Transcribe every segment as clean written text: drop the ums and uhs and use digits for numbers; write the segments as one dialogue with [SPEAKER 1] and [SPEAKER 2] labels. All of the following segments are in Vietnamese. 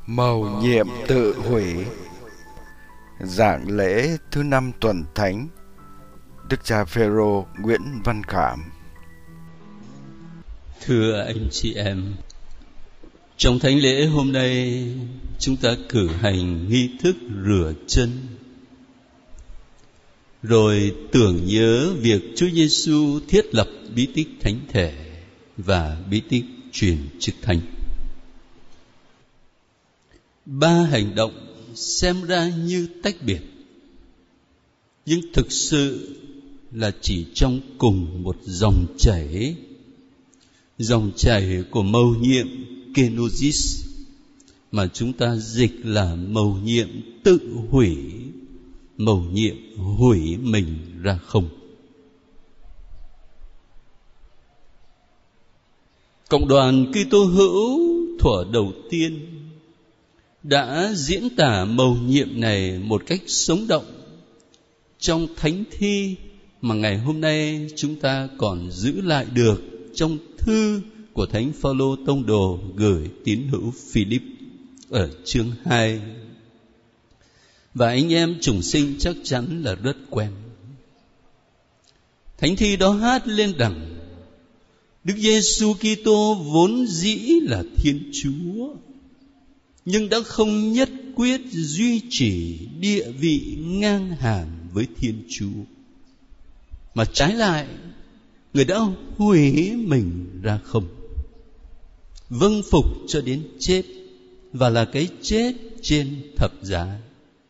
[SPEAKER 1] Mầu nhiệm tự hủy. Giảng lễ thứ 5 tuần thánh. Đức cha Phêrô Nguyễn Văn Khảm.
[SPEAKER 2] Thưa anh chị em, trong thánh lễ hôm nay chúng ta cử hành nghi thức rửa chân, rồi tưởng nhớ việc Chúa Giêsu thiết lập bí tích thánh thể và bí tích truyền chức thánh. Ba hành động xem ra như tách biệt, nhưng thực sự là chỉ trong cùng một dòng chảy của mầu nhiệm kenosis, mà chúng ta dịch là mầu nhiệm tự hủy, mầu nhiệm hủy mình ra không. Cộng đoàn Kitô hữu thuở đầu tiên đã diễn tả mầu nhiệm này một cách sống động trong thánh thi mà ngày hôm nay chúng ta còn giữ lại được trong thư của Thánh Phaolô Tông đồ gửi tín hữu Philip ở chương 2. Và anh em chủng sinh chắc chắn là rất quen. Thánh thi đó hát lên rằng Đức Giêsu Kitô vốn dĩ là Thiên Chúa, nhưng đã không nhất quyết duy trì địa vị ngang hàng với Thiên Chúa, mà trái lại người đã hủy mình ra không, vâng phục cho đến chết, và là cái chết trên thập giá.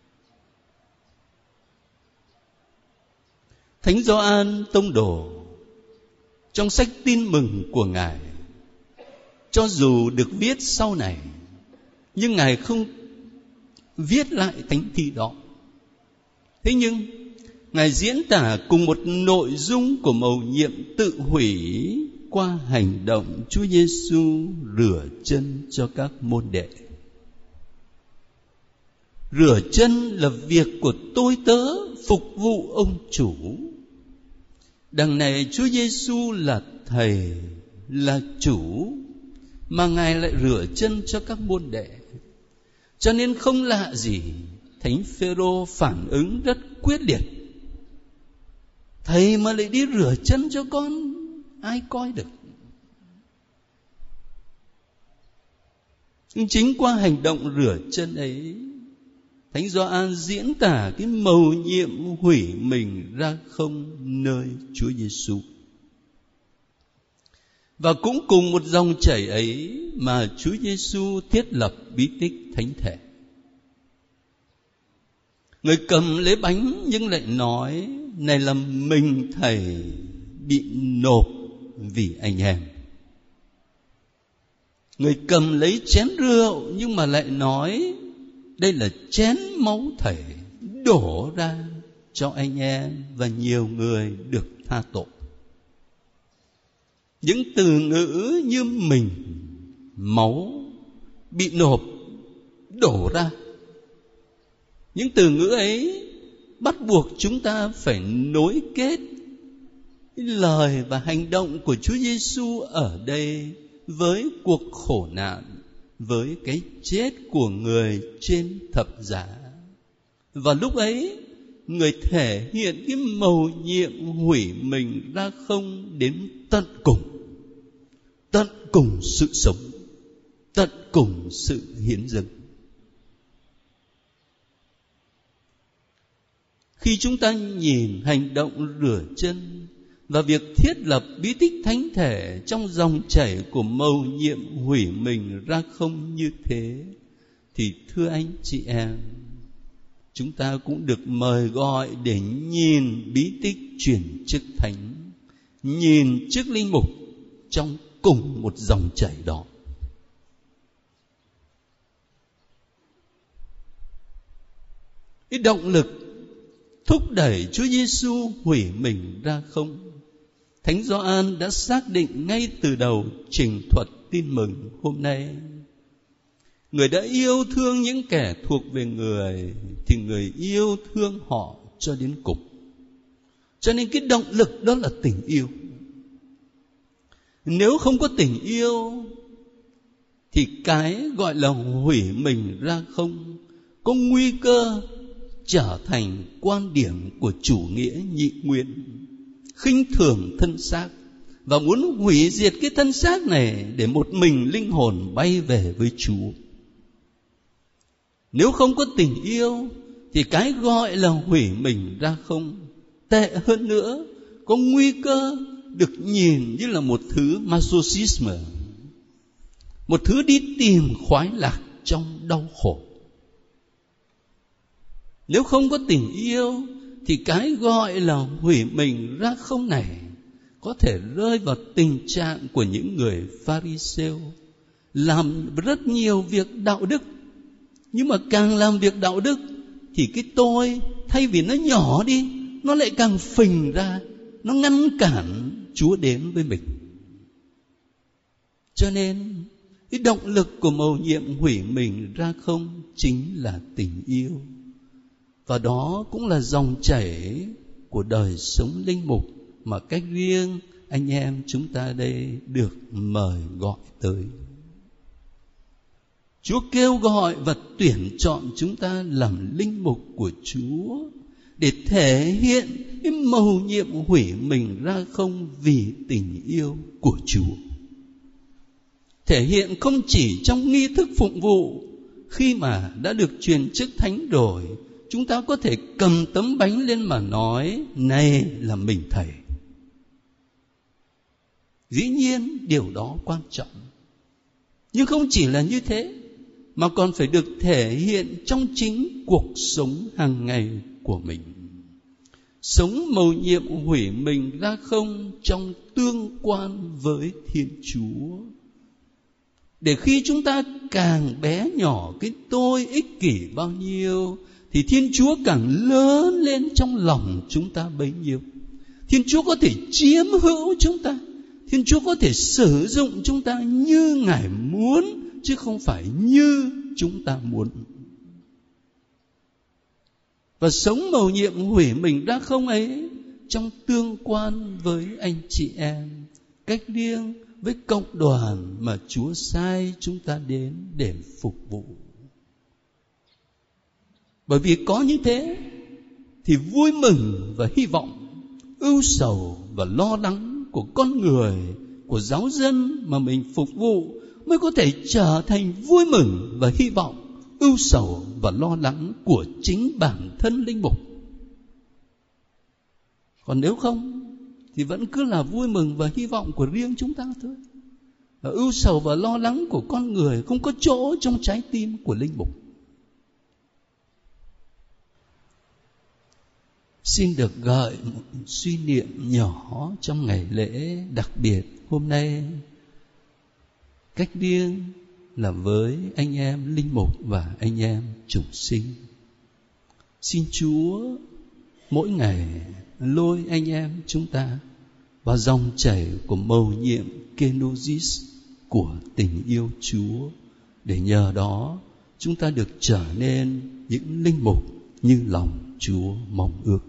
[SPEAKER 2] Thánh Gioan Tông đồ trong sách Tin mừng của Ngài, cho dù được viết sau này, nhưng Ngài không viết lại thánh thi đó. Thế nhưng Ngài diễn tả cùng một nội dung của mầu nhiệm tự hủy qua hành động Chúa Giêsu rửa chân cho các môn đệ. Rửa chân là việc của tôi tớ phục vụ ông chủ. Đằng này Chúa Giêsu là thầy, là chủ, mà Ngài lại rửa chân cho các môn đệ. Cho nên không lạ gì Thánh Phêrô phản ứng rất quyết liệt. Thầy mà lại đi rửa chân cho con, ai coi được? Nhưng chính qua hành động rửa chân ấy, Thánh Gioan diễn tả cái mầu nhiệm hủy mình ra không nơi Chúa Giêsu. Và cũng cùng một dòng chảy ấy mà Chúa Giêsu thiết lập bí tích thánh thể. Người cầm lấy bánh nhưng lại nói, này là mình thầy bị nộp vì anh em. Người cầm lấy chén rượu nhưng mà lại nói, đây là chén máu thầy đổ ra cho anh em và nhiều người được tha tội. Những từ ngữ như mình, máu, bị nộp, đổ ra, những từ ngữ ấy bắt buộc chúng ta phải nối kết lời và hành động của Chúa Giêsu ở đây với cuộc khổ nạn, với cái chết của người trên thập giá. Và lúc ấy người thể hiện cái mầu nhiệm hủy mình ra không đến tận cùng sự sống, tận cùng sự hiến dâng. Khi chúng ta nhìn hành động rửa chân và việc thiết lập bí tích thánh thể trong dòng chảy của mầu nhiệm hủy mình ra không như thế, thì thưa anh chị em, chúng ta cũng được mời gọi để nhìn bí tích truyền chức thánh, nhìn chức linh mục trong cùng một dòng chảy đó. Cái động lực thúc đẩy Chúa Giêsu hủy mình ra không, Thánh Gioan đã xác định ngay từ đầu trình thuật tin mừng hôm nay. Người đã yêu thương những kẻ thuộc về người, thì người yêu thương họ cho đến cùng. Cho nên cái động lực đó là tình yêu. Nếu không có tình yêu thì cái gọi là hủy mình ra không có nguy cơ trở thành quan điểm của chủ nghĩa nhị nguyên, khinh thường thân xác và muốn hủy diệt cái thân xác này để một mình linh hồn bay về với Chúa. Nếu không có tình yêu thì cái gọi là hủy mình ra không, tệ hơn nữa, có nguy cơ được nhìn như là một thứ masochism, một thứ đi tìm khoái lạc trong đau khổ. Nếu không có tình yêu thì cái gọi là hủy mình ra không này có thể rơi vào tình trạng của những người Pharisêu, làm rất nhiều việc đạo đức, nhưng mà càng làm việc đạo đức thì cái tôi thay vì nó nhỏ đi, nó lại càng phình ra, nó ngăn cản Chúa đến với mình. Cho nên cái động lực của mầu nhiệm hủy mình ra không chính là tình yêu. Và đó cũng là dòng chảy của đời sống linh mục mà cách riêng anh em chúng ta đây được mời gọi tới. Chúa kêu gọi và tuyển chọn chúng ta làm linh mục của Chúa để thể hiện cái mầu nhiệm hủy mình ra không vì tình yêu của Chúa. Thể hiện không chỉ trong nghi thức phụng vụ, khi mà đã được truyền chức thánh rồi, chúng ta có thể cầm tấm bánh lên mà nói, này là mình thầy. Dĩ nhiên điều đó quan trọng. Nhưng không chỉ là như thế, mà còn phải được thể hiện trong chính cuộc sống hàng ngày của mình. Sống mầu nhiệm hủy mình ra không trong tương quan với Thiên Chúa. Để khi chúng ta càng bé nhỏ cái tôi ích kỷ bao nhiêu, thì Thiên Chúa càng lớn lên trong lòng chúng ta bấy nhiêu. Thiên Chúa có thể chiếm hữu chúng ta, Thiên Chúa có thể sử dụng chúng ta như Ngài muốn, chứ không phải như chúng ta muốn. Và sống mầu nhiệm hủy mình ra không ấy trong tương quan với anh chị em, cách riêng với cộng đoàn mà Chúa sai chúng ta đến để phục vụ. Bởi vì có như thế thì vui mừng và hy vọng, ưu sầu và lo lắng của con người, của giáo dân mà mình phục vụ mới có thể trở thành vui mừng và hy vọng, ưu sầu và lo lắng của chính bản thân linh mục. Còn nếu không thì vẫn cứ là vui mừng và hy vọng của riêng chúng ta thôi. Và ưu sầu và lo lắng của con người không có chỗ trong trái tim của linh mục. Xin được gợi một suy niệm nhỏ trong ngày lễ đặc biệt hôm nay, cách riêng là với anh em linh mục và anh em chủng sinh. Xin Chúa mỗi ngày lôi anh em chúng ta vào dòng chảy của mầu nhiệm kenosis của tình yêu Chúa, để nhờ đó chúng ta được trở nên những linh mục như lòng Chúa mong ước.